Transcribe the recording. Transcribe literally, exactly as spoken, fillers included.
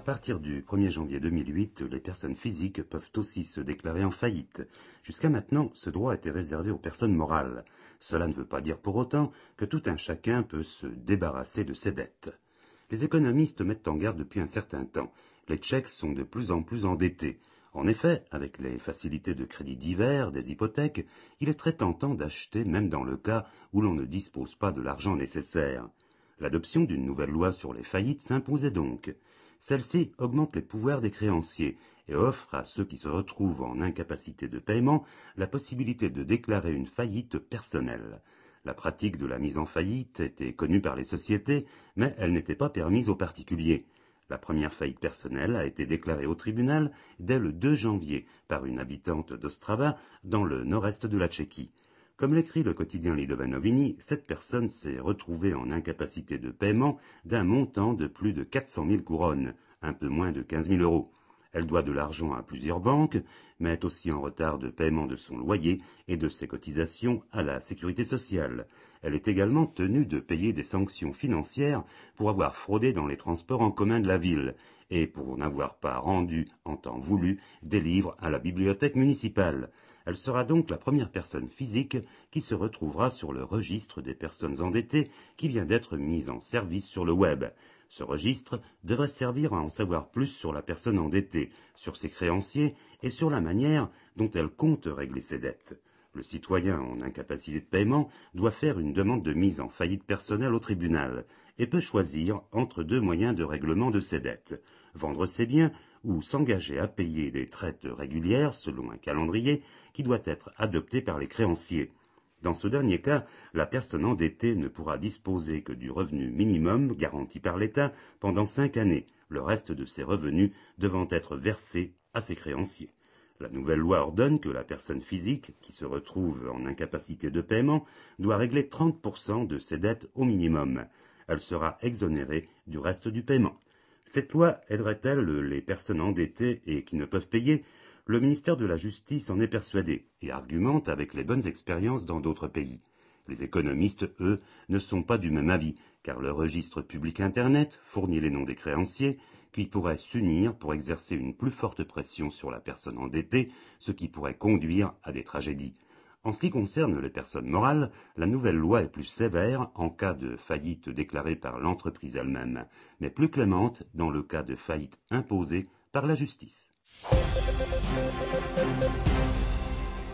partir du premier janvier deux mille huit, les personnes physiques peuvent aussi se déclarer en faillite. Jusqu'à maintenant, ce droit était réservé aux personnes morales. Cela ne veut pas dire pour autant que tout un chacun peut se débarrasser de ses dettes. Les économistes mettent en garde depuis un certain temps. Les Tchèques sont de plus en plus endettés. En effet, avec les facilités de crédit divers, des hypothèques, il est très tentant d'acheter même dans le cas où l'on ne dispose pas de l'argent nécessaire. L'adoption d'une nouvelle loi sur les faillites s'imposait donc. Celle-ci augmente les pouvoirs des créanciers et offre à ceux qui se retrouvent en incapacité de paiement la possibilité de déclarer une faillite personnelle. La pratique de la mise en faillite était connue par les sociétés, mais elle n'était pas permise aux particuliers. La première faillite personnelle a été déclarée au tribunal dès le deux janvier par une habitante d'Ostrava dans le nord-est de la Tchéquie. Comme l'écrit le quotidien Lidové Noviny, cette personne s'est retrouvée en incapacité de paiement d'un montant de plus de quatre cent mille couronnes, un peu moins de quinze mille euros. Elle doit de l'argent à plusieurs banques, mais est aussi en retard de paiement de son loyer et de ses cotisations à la sécurité sociale. Elle est également tenue de payer des sanctions financières pour avoir fraudé dans les transports en commun de la ville et pour n'avoir pas rendu en temps voulu des livres à la bibliothèque municipale. Elle sera donc la première personne physique qui se retrouvera sur le registre des personnes endettées qui vient d'être mise en service sur le web. Ce registre devrait servir à en savoir plus sur la personne endettée, sur ses créanciers et sur la manière dont elle compte régler ses dettes. Le citoyen en incapacité de paiement doit faire une demande de mise en faillite personnelle au tribunal et peut choisir entre deux moyens de règlement de ses dettes, vendre ses biens ou s'engager à payer des traites régulières selon un calendrier qui doit être adopté par les créanciers. Dans ce dernier cas, la personne endettée ne pourra disposer que du revenu minimum garanti par l'État pendant cinq années, le reste de ses revenus devant être versé à ses créanciers. La nouvelle loi ordonne que la personne physique, qui se retrouve en incapacité de paiement, doit régler trente pour cent de ses dettes au minimum. Elle sera exonérée du reste du paiement. Cette loi aiderait-elle les personnes endettées et qui ne peuvent payer ? Le ministère de la Justice en est persuadé et argumente avec les bonnes expériences dans d'autres pays. Les économistes, eux, ne sont pas du même avis, car le registre public Internet fournit les noms des créanciers, qui pourraient s'unir pour exercer une plus forte pression sur la personne endettée, ce qui pourrait conduire à des tragédies. En ce qui concerne les personnes morales, la nouvelle loi est plus sévère en cas de faillite déclarée par l'entreprise elle-même, mais plus clémente dans le cas de faillite imposée par la justice.